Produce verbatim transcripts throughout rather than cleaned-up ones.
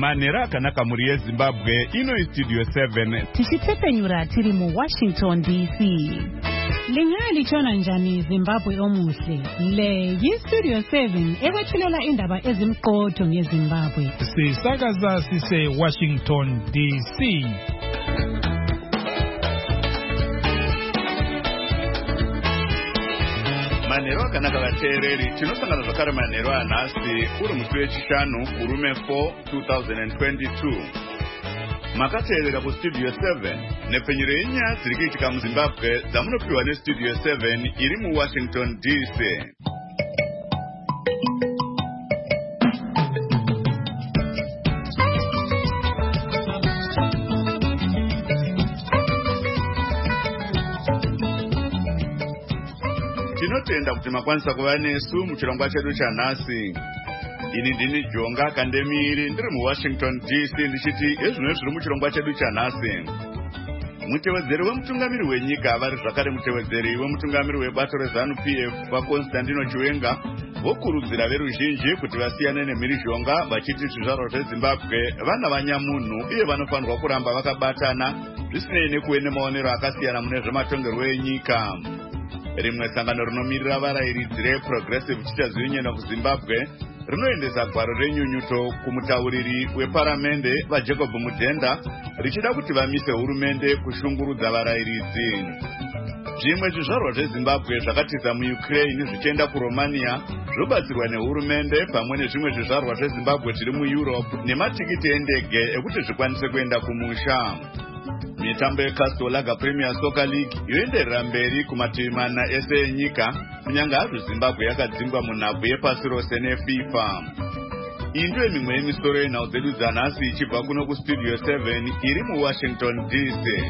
Manera akanaka muri yeZimbabwe ino istudio seven. Tichitepenyura tiri mu Washington D C. Lingaya lichona njani Zimbabwe omuhle. Le yi Studio seven ekwethulela indaba ezimqotho ngeZimbabwe. Sisakaza sise Washington D C. Manero akanaka vateereri tinosangana zvakare manero anhasi uri musi wechishanu kurume four twenty twenty-two. Makateerera kustudio seven nepfenyuro yenyaya dziri kuitika muZimbabwe dzamunopiwa nestudio seven iri muWashington D C. Tinotenda kuti makwanisa kuva nesu muchirongwa chedu chanhasi. Ini ndini Jonga Kandemiri ndiri muWashington D C ndichiti ezvino zviri muchirongwa chedu chanhasi. Mutevedzeri wemutungamiri wenyika vari zvakare mutevedzeri wemutungamiri webato reZANU-P F vaConstantino Chiwenga vokurudzira veruzhinji kuti vasiyane nemhirizhonga vachiti zvizvarwa zveZimbabwe vana vanyamunhu uye vanofanirwa kuramba vakabatana zvisinei nekuve nemaonero akasiyana mune zvematongerwo enyika. Rimwe sangano rinomirira varayiridzi reProgressive Teachers Union kuZimbabwe rinoendesa gwaro renyunyuto kumutauriri weparamende vaJacob Mudhenda richida kuti vamise hurumende kushungurudza varayiridzi. Zvimwe zvizvarwa zveZimbabwe zvakatiza muUkraine zvichienda kuRomania zvobatsirwa nehurumende pamwe nezvimwe zvizvarwa zveZimbabwe zviri muEurope nematikiti endege ekuti zvikwanise kuenda kumusha. Mitambo yeCastle Lager Premier Soccer League yoenderera mberi kumativi mana ese enyika kunyanga hazvo Zimbabwe yakadzingwa munhabvu yepasi rose neFIFA. Iyi ndiyo mimwe yemisoro yenhau dzedu dzanhasi ichibva kuno kustudio seven iri muWashington D C.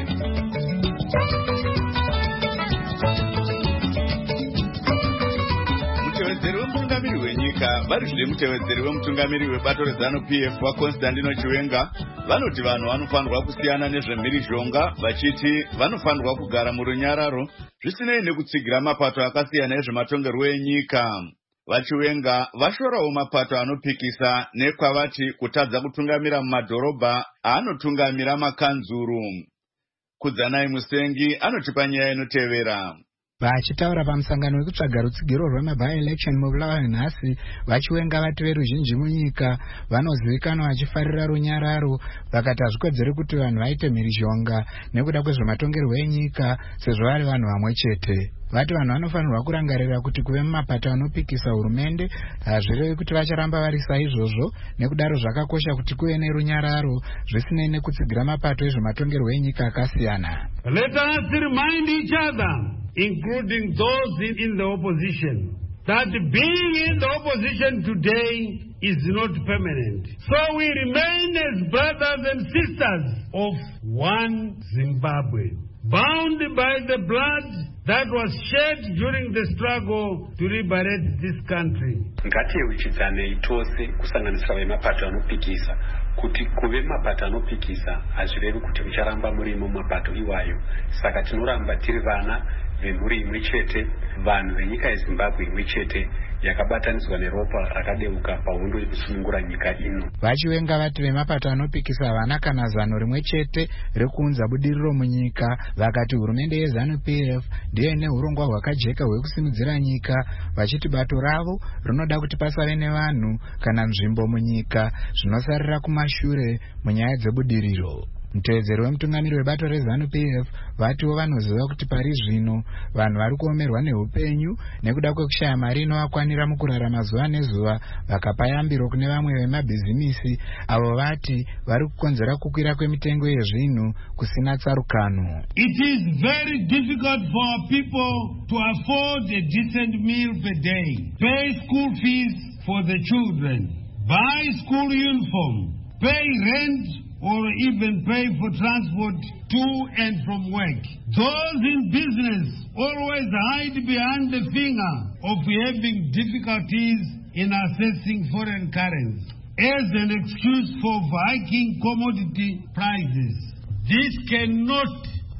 Mutevedzeri wemutungamiri wenyika vari zviri mutevedzeri wemutungamiri webato reZANU-P F vaConstantino Chiwenga vanoti vanhu vanofanirwa kusiyana nezvemhirizhonga vachiti vanofanirwa kugara murunyararo zvisinei nekutsigira mapato akasiyana ezvematongerwo enyika. VaChiwenga vashorawo mapato anopikisa nekwavati kutadza kutungamira mumadhorobha aanotungamira makanzuru. Kudzanai Musengi anotipa nyaya inotevera. Vachitaura pamusangano wekutsvaga rutsigiro rwema-by-election mubulawayo nhasi, vaChiwenga vati veruzhinji munyika vanozivikanwa vachifarira runyararo vakati hazvikodzeri kuti vanhu vaite mhirizhonga nekuda kwezvematongerwo enyika sezvo vari vanhu vamwe chete. Vati vanhu vanofanirwa kurangarira kuti kuve mumapato anopikisa hurumende hazvirevi kuti vacharamba vari saizvozvo, nekudaro zvakakosha kuti kuve nerunyararo zvisinei nekutsigira mapato ezvematongerwo enyika akasiyana. Let us remind each other, including those in the opposition, that being in the opposition today is not permanent. So we remain as brothers and sisters of one Zimbabwe, bound by the blood that was shed during the struggle to liberate this country. Ngatiyeuchidzanei tose kusanganisira vemapato anopikisa kuti kuve mapato anopikisa hazvirevi kuti mucharamba muri mumapato iwayo. Saka tinoramba tiri vana vemhuri imwe chete, vanhu venyika yeZimbabwe imwe chete yakabatanidzwa neropa rakadeuka pahondo yekusunungura nyika ino. VaChiwenga vati vemapato anopikisa vana kana zano rimwe chete rekuunza budiriro munyika, vakati hurumende yeZANU-P F ndiyo ine urongwa hwakajeka hwekusimudzira nyika, vachiti bato ravo rinoda kuti pasave nevanhu kana nzvimbo munyika zvinosarira kumashure munyaya dzebudiriro. Mutevedzeri wemutungamiri webato reZANU-P F vatiwo vanoziva kuti pari zvino vanhu vari kuomerwa neupenyu nekuda kwekushaya mari inovakwanira mukurarama zuva nezuva, vakapa yambiro kune vamwe vemabhizimisi avo vati vari kukonzera kukwira kwemitengo yezvinhu kusina tsarukano. It is very difficult for our people to afford a decent meal per day, pay school fees for the children, buy school uniform, pay rent, or even pay for transport to and from work. Those in business always hide behind the finger of having difficulties in accessing foreign currency as an excuse for hiking commodity prices. This cannot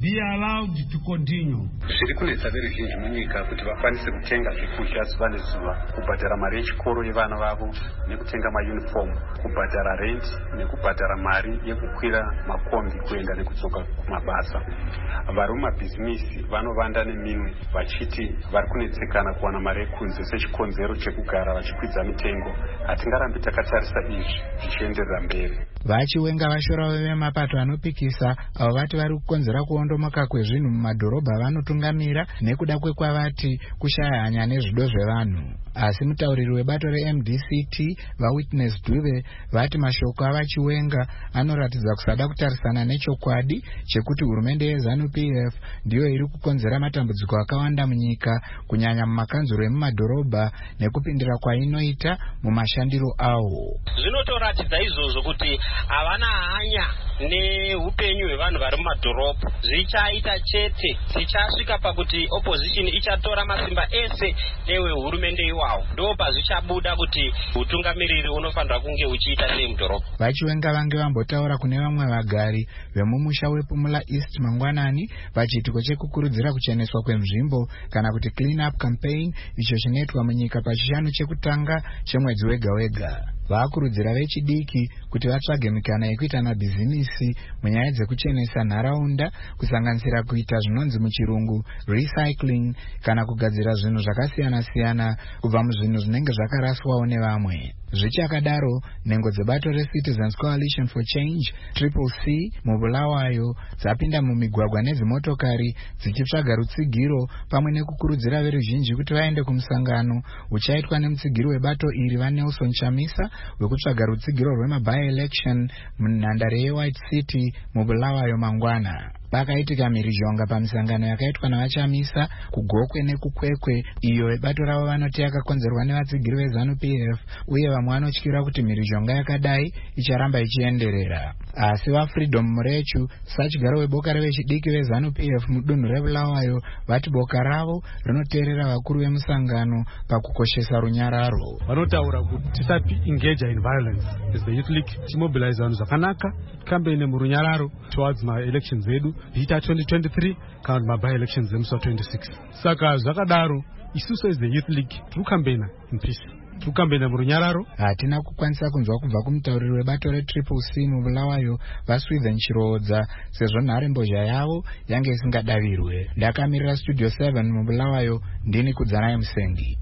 be allowed to continue. Zviri kunetsa veruzhinji munyika kuti vakwanise kutenga zvekudya zuva nezuva, kubhadhara mari yechikoro yevana vavo, nekutenga mayunifomu, kubhadhara rent, nekubhadhara mari yekukwira makombi kuenda nekudzoka kumabasa. Vari mumabhizimisi vanovanda neminwe vachiti vari kunetsekana kuwana mari yekunze sechikonzero chekugara vachikwidza mitengo. Hatingarambi takatarisa izvi zvichienderera mberi. Vachiwenga vashora vemapato anopikisa avo vati vari kukonzera kuondomoka kwezvinhu mumadhorobha vanotungamira nekuda kwekwavati kushaya hanya nezvido zvevanhu. Asi mutauriri webato re-M D C T vaWitness Dube vati mashoko avachiwenga anoratidza kusada kutarisana nechokwadi chekuti hurumende yeZANU P F ndiyo iri kukonzera matambudziko akawanda munyika, kunyanya mumakanzuro emumadhorobha nekupindira kwainoita mumashandiro awo. Zvinotoratidza izvozvo kuti havana hanya neupenyu hwevanhu vari mumadhorobha. Zvichaita chete tichasvika pakuti opposition ichatora masimba ese nehurumende iwawo. Ndo pazvichabuda kuti utungamiriri unofanira kunge uchiita sei mudhorobha. Vachiwenga vange vambotaura kune vamwe vagari vemumusha wePumula East mangwanani pachitiko chekukurudzira kucheneswa kwenzvimbo kana kuti clean up campaign icho chinoitwa munyika pachishanu chekutanga chemwedzi wega wega. Vakurudzira vechidiki kuti vatsvage mikana yekuita mabhizimisi munyaya dzekuchenesa nharaunda, kusanganisira kuita zvinonzi muchirungu recycling kana kugadzira zvinhu zvakasiyana siyana kubva muzvinhu zvinenge zvakaraswawo nevamwe. Zvichakadaro, nhengo dzebato reCitizens Coalition for Change Triple C mubulawayo dzapinda mumigwagwa nedzimotokari dzichitsvaga rutsigiro pamwe nekukurudzira veruzhinji kuti vaende kumusangano uchaitwa nemutsigiri webato iri vaNelson Chamisa wekutsvaga rutsigiro rwema-by-election munhandare yeWhite City mubulawayo mangwana. Pakaitika mhirizhonga pamisangano yakaitwa navachamisa kugokwe nekukwekwe iyo vebato ravo vanoti yakakonzerwa nevatsigiri veZANU P F, uye vamwe vanotyira kuti mhirizhonga yakadai icharamba ichienderera. Asi vaFreedom Murechu sachigaro weboka revechidiki veZANU P F mudunhu rebulawayo vati boka ravo rinoteerera vakuru vemusangano pakukoshesa runyararo. Vanotaura kuti tisapi engage in violence as the youth league, timobilize vanhu zvakanaka, campaign murunyararo towards my elections edu Vita twenty twenty-three kana maby elections emusi twenty-six. Saka zvakadaro isusu as the youth league tiri campaign in peace, tiri campaign murunyararo. Hatina kukwanisa kunzwa kubva kumutauriri webato reTriple C mubulawayo vaSwithen Chirodza sezvo nhare mbozha yavo yange isingadavirwe. Ndakamirira Studio seven mubulawayo, ndini Kudzanai Musengi.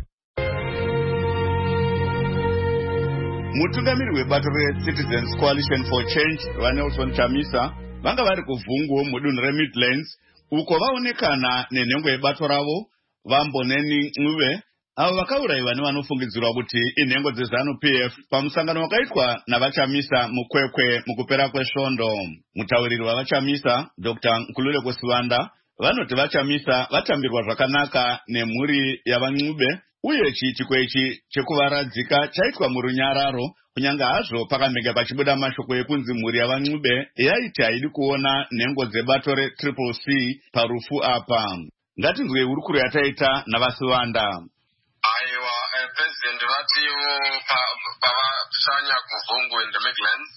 Mutungamiri webato reCitizens Coalition for Change vaNelson Chamisa vanga vari kuvhungu mudunhu reMidlands uko vaonekana nenhengo yebato ravo Vamboneni Ncube avo vakaurayiwa nevanofungidzirwa kuti inhengo dzeZANU P F pamusangano wakaitwa navachamisa mukwekwe mukupera kwesvondo. Mutauriri wavachamisa Doctor Nkululeko Sivanda vanoti vachamisa vatambirwa zvakanaka nemhuri yavaNcube, uye chiitiko ichi chekuvaradzika chaitwa murunyararo, kunyanga hazvo pakamega pachibuda mashoko ekunzi mhuri yavaNcube yaiti haidi kuona nhengo dzebato reTriple C parufu apa. Ngatinzwe hurukuro yataita navaSivanda. Aiwa, President vatiwo pavashanya kuvhungu in the Midlands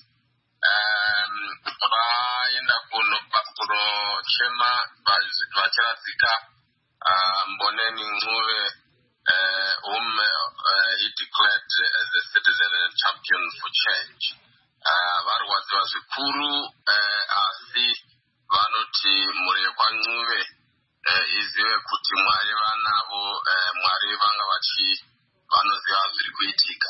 vaenda kunochema vachiradzika Mboneni Ncube, whom he declared as a citizen and champion for change. Varwadziwa zvikuru asi vanoti mhuri yekwaNcube izive kuti Mwari vanavo, Mwari vanga vachi vanoziva zviri kuitika,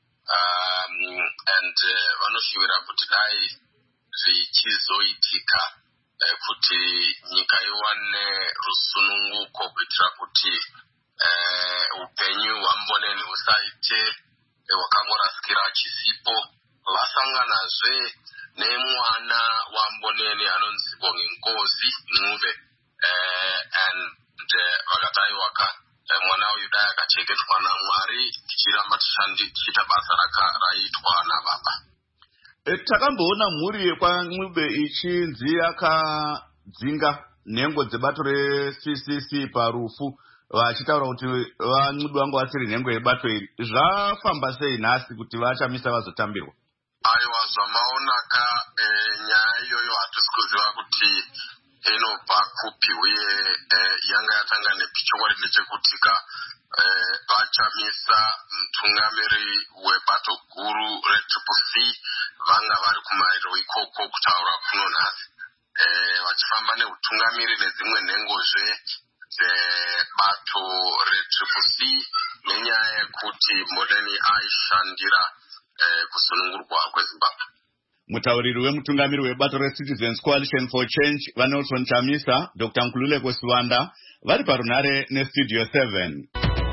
and vanoshuvira kuti dai zvichizoitika kuti nyika iwane rusununguko kuitira kuti upenyu hwaMboneni husaite hwakangorasikira chisipo. Vasanganazve nemwana waMboneni anonzi Bonginkosi Ncube, and vakati waka mwana uyu dai akacheketwa naMwari tichiramba tichiita basa raitwa nababa. Takamboona mhuri yekwaNcube ichinzi yakadzinga nhengo dzebato reC C C parufu vachitaura kuti vaNcube vangu vasiri nhengo yebato iri. Zvafamba sei nhasi kuti vachamisa vazotambirwa? Aiwa, zvamaonaka nyaya iyoyo hatisi kuziva kuti inobva kupi uye yanga yatanga nepichokwadi ndechekutika vachamisa mutungamiri webato guru retriple C vanga vari kumariro ikoko kutaura kuno nhasi vachifamba neutungamiri nedzimwe nhengozve dzebato retriple C nenyaya yekuti Modeni aishandira kusunungurwa kweZimbabwe. Mutauriri wemutungamiri webato reCitizens Coalition for Change vaNelson Chamisa, Doctor Nkululeko Siwanda vari parunare neStudio seven.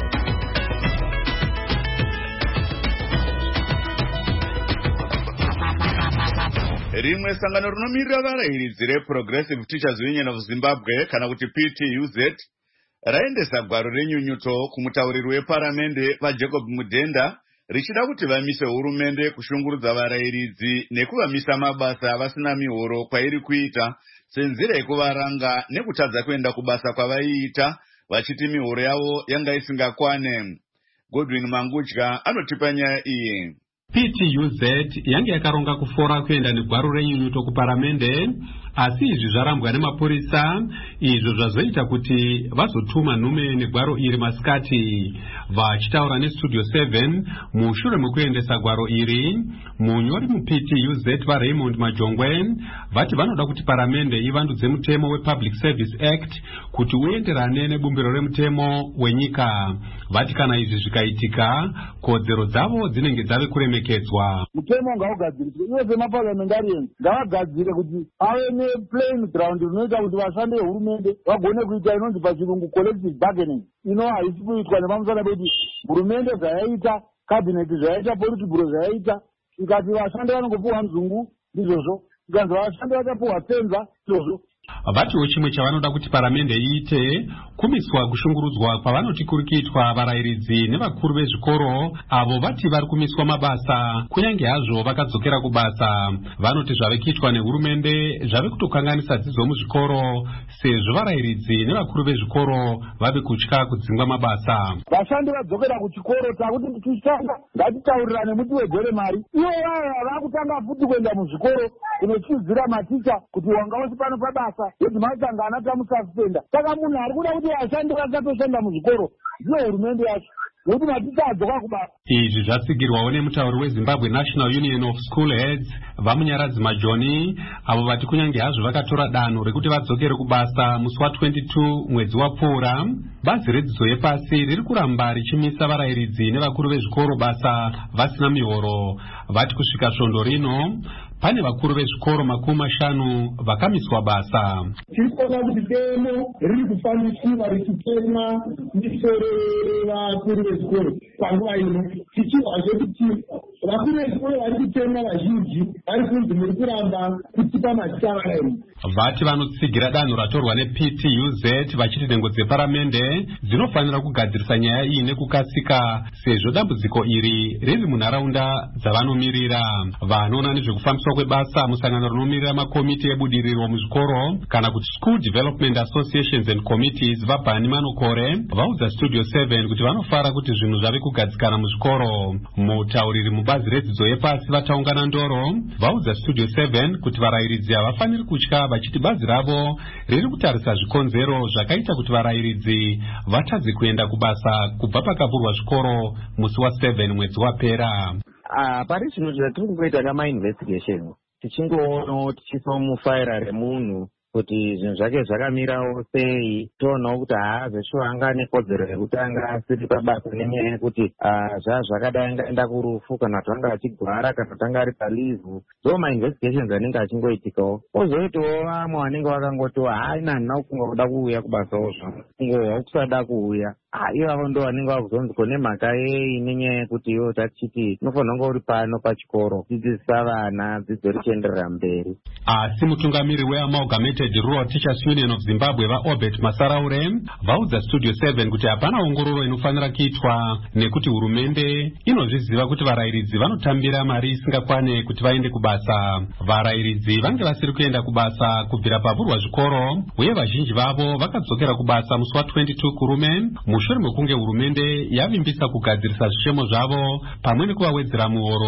Rimwe sangano rinomirira varayiridzi reProgressive Teachers Union of Zimbabwe kana kuti P T U Z raendesa gwaro renyunyuto kumutauriri weparamende vaJacob Mudenda richida kuti vamise hurumende kushungurudza varayiridzi nekuvamisa mabasa avasina mihoro kwairi kuita senzira yekuvaranga nekutadza kuenda kubasa kwavaiita vachiti mihoro yavo yanga isingakwane. Godwin Mangudya anotipa nyaya iyi. P T U Z yange yakaronga kufora kuenda negwaro renyunyuto kuparamende, asi izvi zvarambwa nemapurisa, izvo zvazoita kuti vazotuma nhume negwaro iri masikati. Vachitaura neStudio seven mushure mekuendesa gwaro iri, munyori mu-P T U Z vaRaymond Majongwe vati vanoda kuti paramende ivandudze mutemo wePublic Service Act kuti uenderane nebumbiro remutemo wenyika. Vati kana izvi zvikaitika, kodzero dzavo dzinenge dzave kuremekedzwa. Mutemo ngaugadziriswe, ivo vemaparliamentarians ngavagadzire kuti ave neplaying ground inoita kuti vashandi vehurumende vagone kuita inonzi pachirungu collective bargaining, ino haisi kuitwa nepamusana pekuti hurumende zvayaita, cabinet zvayaita, politburo zvayaita, ikati vashandi vanongopuwa nzungu ndizvozvo, ikanzi vashandi vachapuwa tenza ndizvozvo. Vatiwo chimwe chavanoda kuti paramende iite kumiswa kushungurudzwa kwavanoti kuri kuitwa varayiridzi nevakuru vezvikoro avo vati vari kumiswa mabasa kunyange hazvo vakadzokera kubasa. Vanoti zvave kuitwa nehurumende zvave kutokanganisa dzidzo muzvikoro sezvo varayiridzi nevakuru vezvikoro vave kutya kudzingwa mabasa. Vashandi vadzokera kuchikoro takuti tichitanga ngatitaurirane muti wegore mari. Ivo vaya vakutanga futi kuenda muzvikoro kunochidzira maticha kuti wanga wasi pano pabasa yedzi matanga anatamusaspenda. Saka munhu ari kuda kuti vashandi vasatoshanda muzvikoro ndiyo hurumende yacho. Nokuti maticha adzoka kubasa. Izvi zvasigirwawo nemutauri weZimbabwe National Union of School Heads vamunyaradzi Majoni, avo vati kunyange hazvo vakatora danho rekuti vadzokere kubasa musi wa22 mwedzi wapfuura, bazi redzidzo yepasi riri kuramba richimisa varayiridzi nevakuru vezvikoro basa vasina mihoro. Vati kusvika svondo rino pane vakuru vezvikoro makumi mashanu vakamiswa basa. Tiri kuona kuti demo riri kufambisiwa richitemwa misoro yevakuru vezvikoro panguva ino, tichizvazve kuti vakuru vezvikoro vari kutemwa vazhinji vari kunzi muri kuramba kutipa mazita varayiridzi. Vati vanotsigira danho ratorwa neP T U Z vachiti nhengo dzeparamende dzinofanira kugadzirisa nyaya iyi nekukasika sezvo dambudziko iri riri munharaunda dzavanomirira. Vanoona nezvekufambiswa kwebasa musangano rinomirira makomiti ebudiriro muzvikoro kana kuti School Development Associations and Committees vaBhani Manokore vaudza Studio seven kuti vanofara kuti zvinhu zvave kugadzikana muzvikoro. Mutauriri mubazi redzidzo yepasi vataungana ndoro vaudza Studio seven kuti varayiridzi havafaniri kutya vachiti bazi ravo riri kutarisa zvikonzero zvakaita kuti varayiridzi vatadze kuenda kubasa kubva pakavhurwa zvikoro musi wa7 mwedzi wapera. Ah, pari zvino zvatiri kungoita kama-investigation tichingoona tichiiswa mufaira remunhu kuti zvinhu zvake zvakamirawo sei, toonawo kuti haazvesho anga nekodzero yekuti anga asiri pabasa nenyaya yekuti zvaa zvakadai angaenda kurufu kana kuti anga achigwara kana kuti anga ari palivhu. So ma-investigations anenge achingoitikawo ozoitawo vamwe vanenge vakangotiwa haina handina kufunga kuda kuuya kubasawo zvavo kungohwa kusada kuuya. Ivavo ndo vanenge vakuzonzi kone mhaka yei nenyaya yekuti iwo tatichiti unofanira kunge uri pano pachikoro kudzidzisa vana dzidzo richienderera mberi. Asi mutungamiri weAmalgamated Rural Teachers Union of Zimbabwe vaObert Masaraure vaudza Studio seven kuti hapana ongororo inofanira kuitwa nekuti hurumende inozviziva kuti varayiridzi vanotambira mari isingakwane kuti vaende kubasa. Varayiridzi vange vasiri kuenda kubasa kubvira pavhurwa zvikoro uye vazhinji vavo vakadzokera kubasa musi wa22 kurume mushure mekunge hurumende yavimbisa kugadzirisa zvishemo zvavo pamwe nekuvawedzera muhoro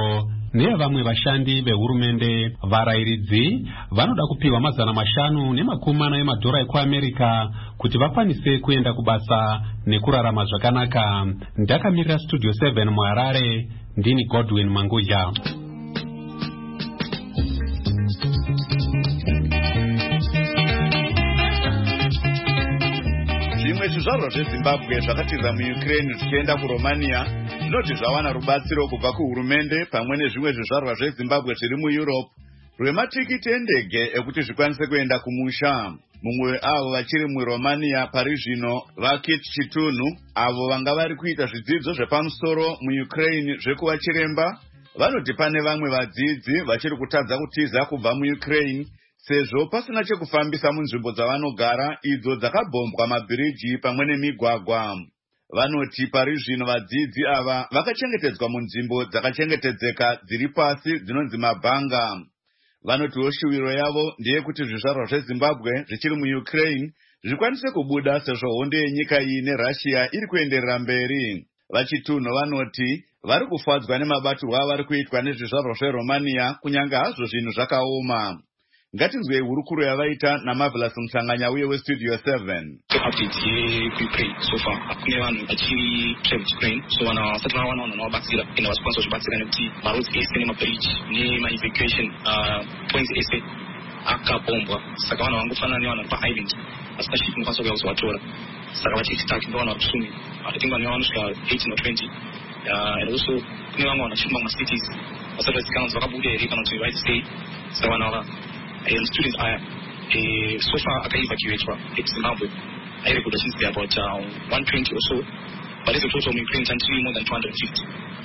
neyavamwe vashandi vehurumende. Varairidzi vanoda kupiwa mazana mashanu nemakumi mana emadhora ekuamerica kuti vakwanise kuenda kubasa nekurarama zvakanaka. Ndakamirira Studio seven muHarare, ndini Godwin Manguja. Zvimwe zvizvarwa zveZimbabwe zvakatiza muUkraine zvichienda kuRomania zvinoti zvawana rubatsiro kubva kuhurumende pamwe nezvimwe zvizvarwa zveZimbabwe zviri muEurope rwematikiti endege ekuti zvikwanise kuenda kumusha. Mumwe weavo vachiri muRomania pari zvino Vakit Chitunhu, avo vanga vari kuita zvidzidzo zvepamusoro muUkraine zvekuva chiremba, vanoti pane vamwe vadzidzi vachiri kutadza kutiza kubva muUkraine sezvo pasina chekufambisa munzvimbo dzavanogara idzo dzakabhombwa mabhiriji pamwe nemigwagwa. Vanoti pari zvino vadzidzi ava vakachengetedzwa munzvimbo dzakachengetedzeka dziri pasi dzinonzi mabhanga. Vanotiwo shuviro yavo ndeyekuti zvizvarwa zveZimbabwe zvichiri muUkraine zvikwanise kubuda sezvo hondo yenyika iyi neRussia iri kuenderera mberi. Vachitunhu vanoti vari kufadzwa nemabatirwo avari kuitwa nezvizvarwa zveRomania kunyange hazvo zvinhu zvakaoma. Ngatinzwei hurukuro yavaita naMarvelous Msanganya uye weStudio seven. Update yeUkraine so far kune vanhu vachiri travel Ukraine so vana vasati vawana vanhu vanovabatsira ende vasikwanisa kuzvibatsira nekuti maroads ese nemabridge nemaevacuation points ese akabombwa, saka vanhu vangofanana nevanhu vari paisland vasina ship inokwanisa kuuya kuzovatora, saka vachitaki ndo vanhu vari kusumi. I think vanhu vanosvika eighteen or twenty and also kune vamwe vanhu vachiri mumamacities vasati vazikanwa kuti vakabuda here kana kuti vaitistay, saka vanhu ava and students are uh, so far akaevacuatwa eZimbabwe airekoda since they're about uh, one twenty or so, but it's a total of Ukraine country more than two hundred fifty.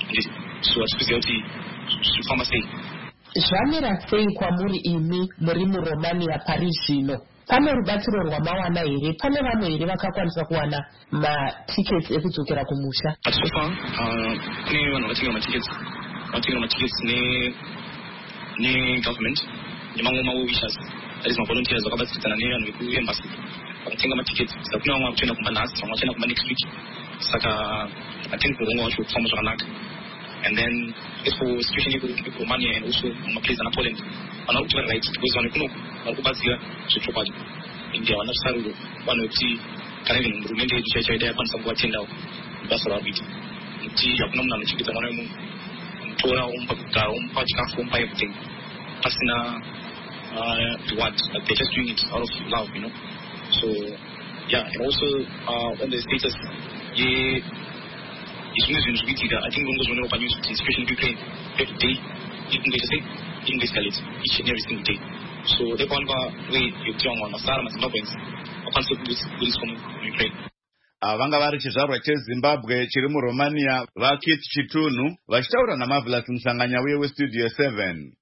So atikuziva kuti zvifamba sei. Zvamira sei kwamuri imi muri muRomania pari zvino? Pane rubatsiro rwamawana here? Pane vamwe here vakakwanisa kuwana matickets ekudzokera kumusha? But so far kune vanhu vakatenga matickets vakatenga matickets ne ne government nemamwe mawishers, that is mavolunteers vakabatsiridzana nevanhu vekuembassy vakatenga matickets. Saka kune vamwe vakutoenda kumba nhasi, vamwe vachaenda kumba next week, saka atendi kuronga vacho kufamba zvakanaka. And then as for situation yekuromania and also maplace na Poland vanhu vari kuti vari right because vanhu kunoku vari kubatsira zvechokwadi india vana zvisaruro vanhu vekuti kana even hurumende yedu chaicho yaida yakwanisa kuvatendawo basa ravari kuita nekuti hakuna munhu anochengeta mwana wemunhu, mutora omupa kugara omupa chikafu omupa everything pasina reward, like they're just doing it out of love, you know. So yeah, and also uh, on the status yeah, it's one of the things I think one of the open news, especially in Ukraine, every day, you can get a thing, you can escalate each and every single day. So the one way you're doing on Masara, Zimbabweans, a concept with this from Ukraine. Vanga vari chizvarwa cheZimbabwe chiri muRomania Vakit Chitunhu vachitaura naMarvelous Msanganya uye weStudio seven.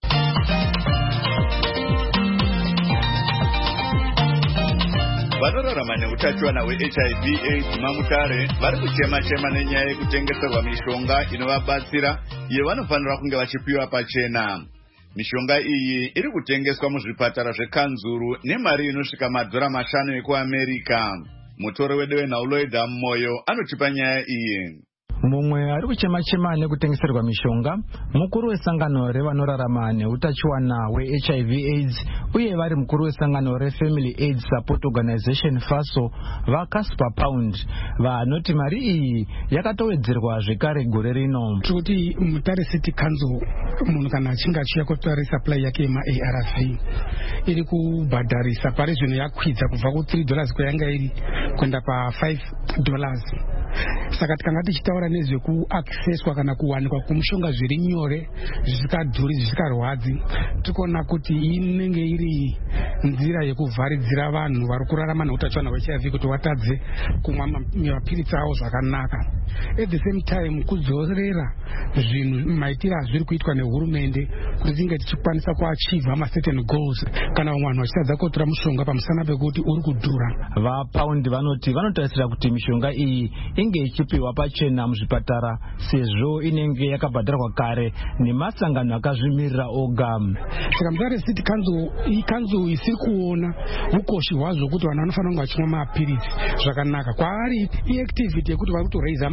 Vanorarama neutachiwana hweH I V AIDS mamutare vari kuchema chema nenyaya yekutengeserwa mishonga inovabatsira iyo vanofanira kunge vachipiwa pachena. Mishonga iyi iri kutengeswa muzvipatara zvekanzuru nemari inosvika madhora mashanu ekuAmerica. Mutoro wedu weNauloida Moyo anotipa nyaya iyi. Mumwe ari kuchema-chema nekutengeserwa mishonga mukuru wesangano revanorarama neutachiwana hweH I V AIDS uye vari mukuru wesangano reFamily AIDS Support Organization FASO vaCasper Pound vanoti mari iyi yakatowedzerwa zvekare gore rino. Kuti Mutare City Council munhu kana achinge achiuya kutora supply yake yema-A R V iri kubhadharisa pari zvino yakwidza kubva ku three dollars kwayanga iri kuenda pa five dollars. Saka tikanga tichitaura nezvekuaccesswa kana kuwanikwa kumushonga zviri nyore zvisikadhuri zvisikarwadzi, tikuona kuti inenge iri nzira yekuvharidzira vanhu vari kurarama neutachiwana hweH I V kuti watadze kumwa mapiritsi avo zvakanaka. At the same time kudzorera zvinhu maitiro azviri kuitwa nehurumende kuti tinge tichikwanisa kuachievha ma certain goals kana vanhu vachitadza kutora mushonga pamusana pekuti uri kudhura. VaPound vanoti vanotarisira kuti mishonga iyi inge ichipiwa pachena muzvipatara sezvo inenge yakabhadharwa kare nemasangano akazvimirira oga. Saka Mutare City Council ikanzo isiri kuona ukoshi hwazvo kuti vanhu vanofanira kunge vachimwa mapiritsi zvakanaka. Kwaari iactivity yekuti vari kutoraisa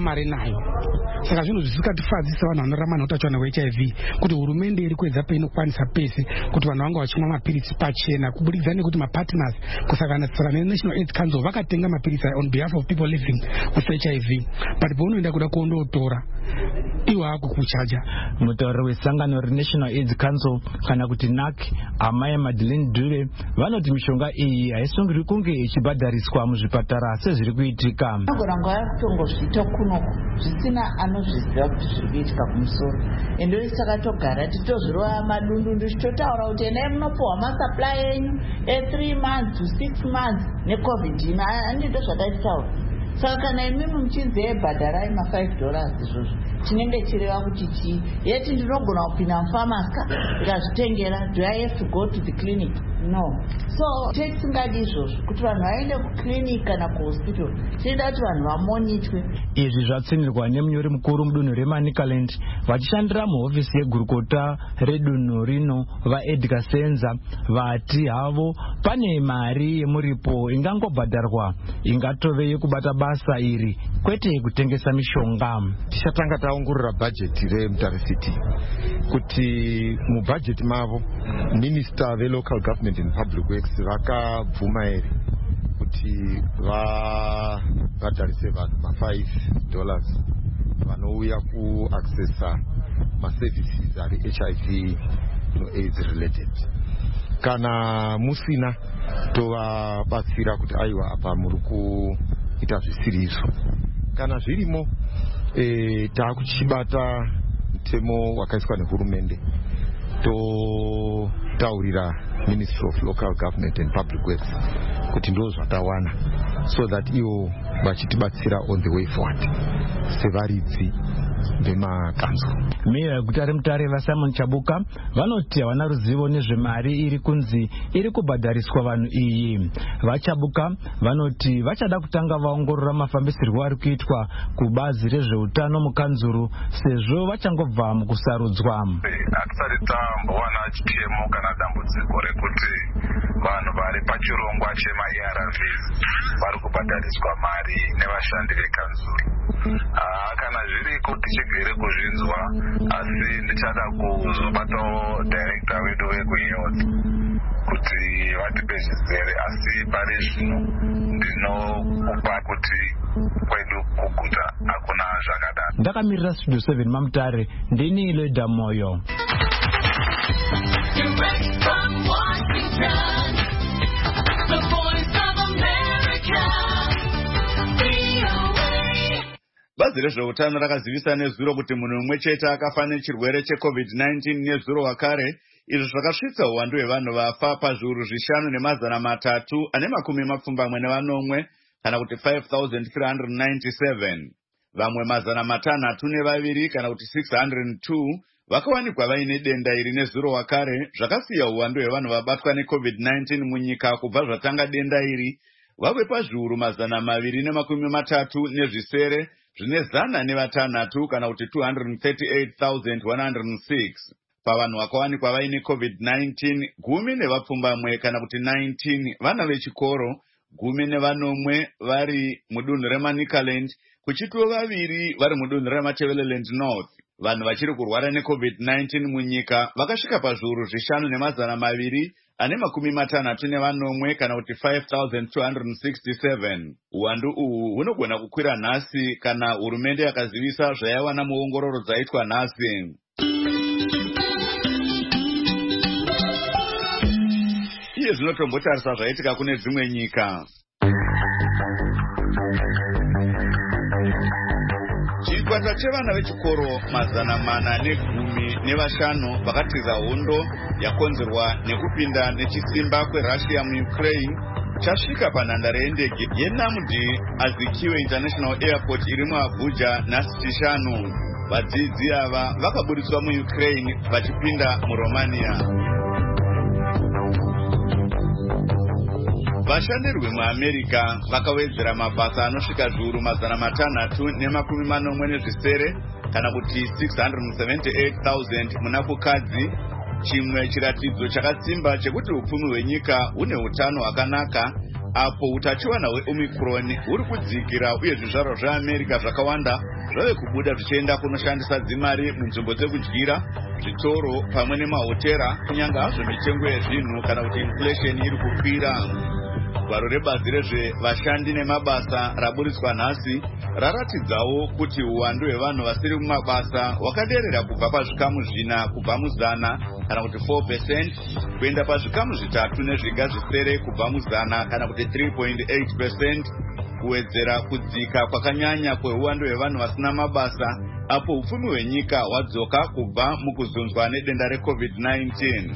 mari nayo. Saka zvinhu zvisingatifadzisa vanhu vanorarama neutachiona hwe H I V kuti hurumende iri kuedza painokwanisa pese kuti vanhu vanga vachimwa mapirisi pachena kubudikidza nekuti mapartners kusanganisira neNational AIDS Council vakatenga mapirisi on behalf of people living with H I V, but paunoenda kuda kuondotora iwo akukuchaja. Mutauri wesangano reNational AIDS Council kana kuti N A C amai Madeleine Dube vanoti mishonga iyi haisungirwi kunge ichibhadhariswa muzvipatara sezviri kuitika. Anogona nguva kutongozviita kunoko zvisina anozviziva kuti zviri kuitika kumusoro, ende saka togara titozvirova madundundu tichitotaura kuti endai munopiwa masupply enyu e three months to six months necovid ino handito zvataitaura. Saka kana imimi muchinzi ebhadharai ma five dollars izvozvo chinenge chireva kuti chii? Yeti ndinogona kupinda mufamasi ndikazvitengera, do I have to go to the clinic? No. So tisingadi izvozvo kuti vanhu vaende kuclinic kana kuhospital, tinoda kuti vanhu vamonitwe. Izvi zvatsinirwa nemunyori mukuru mudunhu reManicaland vachishandira muhofisi yegurukota redunhu rino vaEdgar Senza vati havo pane mari yemuripo ingangobhadharwa ingatove yekubata basa iri kwete kutengesa mishonga. Tichatanga taongorora bhajeti reMutare City kuti mubhajeti mavo minister ve local government and public works vakabvuma ere kuti vabhadharise vanhu ma five dollars vanouya kuaccessa maservices ari H I V no AIDS related. Kana musina tovabatsira kuti aiwa apa muri kuita zvisirizo. Kana zvirimo e, taakuchibata mutemo wakaiswa nehurumende totaurira Ministry of Local Government and Public Works kuti ndo zvatawana so that iwo vachitibatsira on the way forward sevaridzi vemakanzo. Meya yeguta reMutare vaSimon Chabuka vanoti havana ruzivo nezvemari iri kunzi iri kubhadhariswa vanhu iyi. VaChabuka vanoti vachada kutanga vaongorora mafambisirwo ari kuitwa kubazi rezveutano mukanzuru sezvo vachangobva mukusarudzwa. Hatisati tambowana chitemo kana dambudziko rekuti vanhu vari pachirongwa chema A R Vs vari kubhadhariswa mari nevashandi vekanzuru. Kana zviriko tichigere kuzvinzwa, asi ndichada kuzobatawo director wedu wekuhealth kuti vatipe zvizere, asi pari zvino ndinokupa kuti kwedu kuguta hakuna zvakadaro. Ndakamirira Studio seven maMutare, ndini Leda Moyo. Direct from Washington, the voice of America, V O A. Bazi rezveutano rakazivisa nezuro kuti munhu umwe chete akafa nechirwere checovid nineteen nezuro wakare, izvo zvakasvitsa uwandu hwevanhu vafa pazviuru zvishanu nemazana matatu ane makumi mapfumbamwe nevanomwe kana kuti five thousand three hundred ninety-seven. Vamwe mazana matanhatu nevaviri kana kuti six hundred two vakawanikwa vaine denda iri nezuro wakare, zvakasiya uwandu hwevanhu vabatwa necovid nineteen munyika kubva zvatanga denda iri vave pazviuru mazana maviri nemakumi matatu nezvisere zvine zana nevatanhatu kana kuti two hundred thirty-eight thousand one hundred six. Pavanhu vakawanikwa vaine covid nineteen, gumi nevapfumbamwe kana kuti nineteen vana vechikoro, gumi nevanomwe vari mudunhu reManicaland, kuchitiwo vaviri vari mudunhu reMatabeleland North. Vanhu vachiri kurwara necovid nineteen munyika vakasvika pazviuru zvishanu nemazana maviri ane makumi matanhatu nevanomwe kana kuti five thousand two hundred sixty-seven. Uwandu uhu hunogona kukwira nhasi kana hurumende yakazivisa zvaiwana muongororo dzaitwa nhasi. Iye zvinotombotarisa zvaitika kune dzimwe nyika. Chikwata chevana vechikoro mazana mana negumi nevashanu vakatiza hondo yakonzerwa nekupinda nechisimba kweRussia muUkraine chasvika panhandare yendege yeNamdi Azikiwe International Airport iri muAbuja nhasi chishanu. Vadzidzi ava vakaburitswa muUkraine vachipinda muRomania. Vashandirwi muAmerica vakawedzera mabasa anosvika zviuru mazana matanhatu nemakumi manomwe nezvisere kana kuti six hundred seventy-eight thousand muna kukadzi, chimwe chiratidzo chakatsimba chekuti upfumi hwenyika hune utano hwakanaka apo utachiwana hweomicron huri kudzikira uye zvizvarwa zveamerica zvakawanda zvave kubuda zvichienda kunoshandisa dzimari munzvimbo dzekudyira, zvitoro pamwe nemahotera, kunyange hazvo mitengo yezvinhu kana kuti inflation iri kukwira. Gwaro rebazi rezvevashandi nemabasa raburitswa nhasi raratidzawo kuti uwandu hwevanhu vasiri kumabasa hwakaderera kubva pazvikamu zvina kubva muzana kana kuti four percent kuenda pazvikamu zvitatu nezviga zvisere kubva muzana kana kuti three point eight percent, kuwedzera kudzika kwakanyanya kweuwandu hwevanhu vasina mabasa apo upfumi hwenyika hwadzoka kubva mukuzunzwa nedenda recovid nineteen.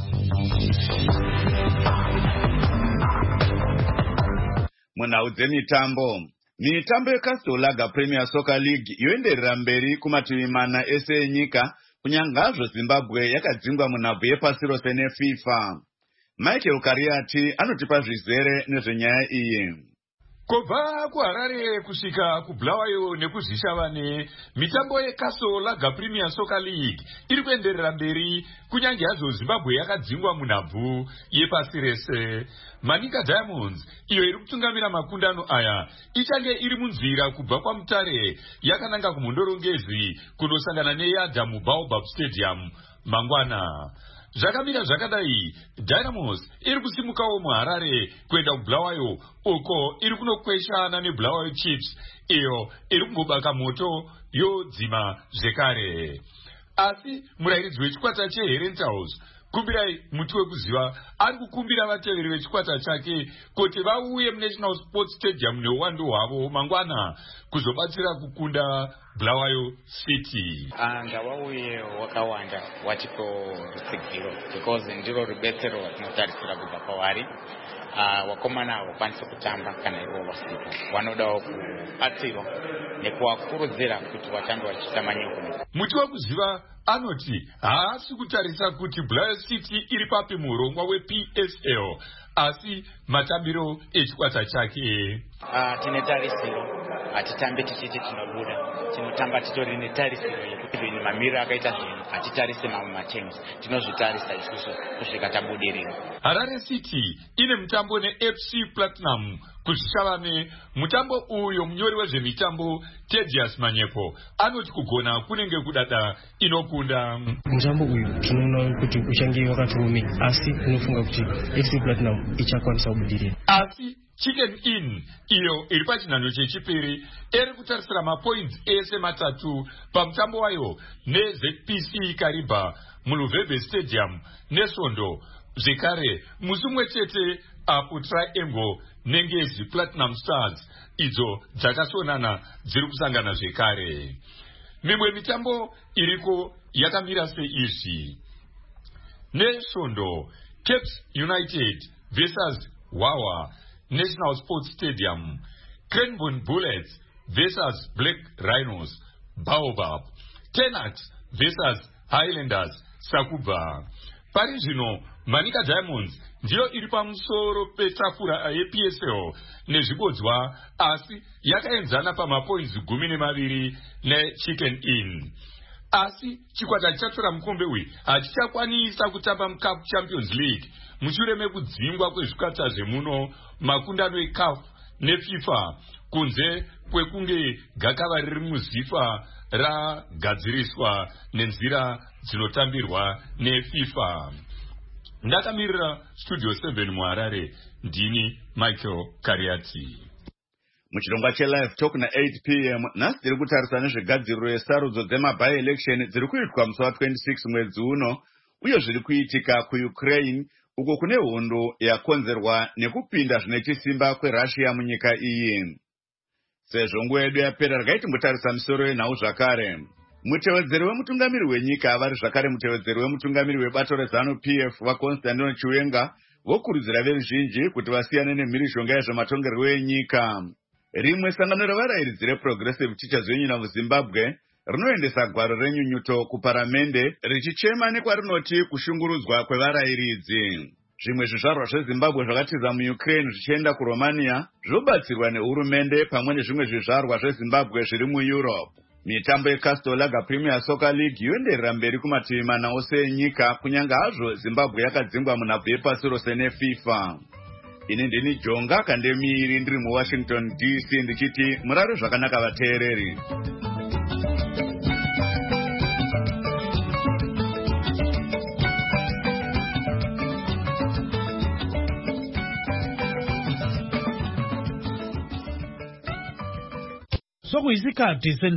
Munhau dzemitambo, mitambo yeCastle Lager Premier Soccer League yoenderera mberi kumativi mana ese enyika, kunyange hazvo Zimbabwe yakadzingwa munhabvu yepasi rose neFIFA. Michael Kariati anotipa zvizere nezvenyaya iyi. Kubva kuHarare kusvika kuBulawayo nekuzvishavane, mitambo yeCastle Lager Premier Soccer League iri kuenderera mberi kunyange hazvo Zimbabwe yakadzingwa munhabvu yepasi rese. Manika Diamonds, iyo iri kutungamira makundano aya, ichange iri munzira kubva kwaMutare yakananga kumhondorongezi kunosangana neYadha muBaobab Stadium mangwana. Zvakamira zvakadai, Dynamos iri kusimukawo muHarare kuenda kuBulawayo, uko iri kunokweshana neBulawayo Chiefs, iyo iri kungobaka moto yodzima zvekare. Asi murairidzi wechikwata cheHerentals Kumbirai muti wekuziva ari kukumbira vateveri vechikwata chake kuti vauye muNational Sports Stadium neuwandu hwavo mangwana kuzobatsira kukunda Bulawayo City. Ngavauye wakawanda watipo rutsigiro because ndiro rubetsero rwatinotarisira kubva kwavari. Uh, wakomana vakwanisa kutamba kana ivo vasipo vanodawo kubatsirwa nekuvakurudzira kuti vatambe vachiita manyiko. Muti wekuziva anoti haasi kutarisa kuti Bulawayo City iri papi muurongwa weP S L asi matambiro echikwata chake. Uh, tine tarisiro, hatitambe tichiti tinobuda, tinotamba titori netarisiro yekuti ni mamiriro akaita zvinhu, hatitarise mamwe mateams, tinozvitarisa isusu kusvika tabudirira. Harare City ine mutambo neF C Platinum kuzvishavane. Mutambo uyo munyori wezvemitambo Tedious Manyepo anoti kugona kunenge kudada inokunda. Mutambo uyu tinoona kuti uchange wakatiomei asi unofunga kuti F C Platinum ichakwanisa kubudirira. Asi Chicken Inn iyo iri pachinhano chechipiri iri kutarisira mapoints ese matatu pamutambo wayo neZ P C Kariba muLuveve Stadium neSondo. Zvekare musi mumwe chete apo Triangle nengezi Platinum Stars idzo dzakasonana dziri kusangana zvekare. Mimwe mitambo iriko yakamira seizvi: neSondo, Caps United versus Wawa National Sports Stadium, Cranbourne Bullets versus Black Rhinos Baobab, Tenat versus Highlanders Sakuba. Pari zvino Manika Diamonds ndiyo iri pamusoro petafura yeP S L nezvibodzwa asi yakaenzana pamapoints gumi nemaviri neChicken Inn. Asi chikwata chatora mukombe uyu hachichakwanisa kutamba muCAF Champions League mushure mekudzingwa kwezvikwata zvemuno makundano eCAF neFIFA kunze kwekunge gakava riri muZIFA ragadziriswa nenzira dzinotambirwa neFIFA. Ndakamirira Studio seven muHarare, ndini Michael Kariati. Muchirongwa cheLive Talk na eight p m nhasi tiri kutarisa nezvegadziriro yesarudzo dzemaby election dziri kuitwa musi wa twenty-six mwedzi uno uye zviri kuitika kuUkraine uko kune hondo yakonzerwa nekupinda zvine chisimba kweRussia munyika iyi. Sezvo nguva yedu yapera regai timbotarisa misoro yenhau zvakare. Mutevedzeri wemutungamiri wenyika vari zvakare mutevedzeri wemutungamiri webato reZANU P F vaConstantino Chiwenga vokurudzira veruzhinji kuti vasiyane nemhirishonga yezvematongerwo enyika. Rimwe sangano revarairidzi reProgressive Teachers Union of Zimbabwe rinoendesa gwaro renyunyuto kuparamende richichema nekwarinoti kushungurudzwa kwevarairidzi. Zvimwe zvizvarwa zveZimbabwe zvakatiza muUkraine zvichienda kuRomania zvobatsirwa nehurumende pamwe nezvimwe zvizvarwa zveZimbabwe zviri muEurope. Mitambo yeCastle Lager Premier Soccer League yoenderera mberi kumativi mana ose enyika kunyange hazvo Zimbabwe yakadzingwa munhabvu yepasi rose neFIFA. ini ndini Jonga Kandemiri ndiri muWashington D C ndichiti murare zvakanaka vateereri. Sokuyisikhathi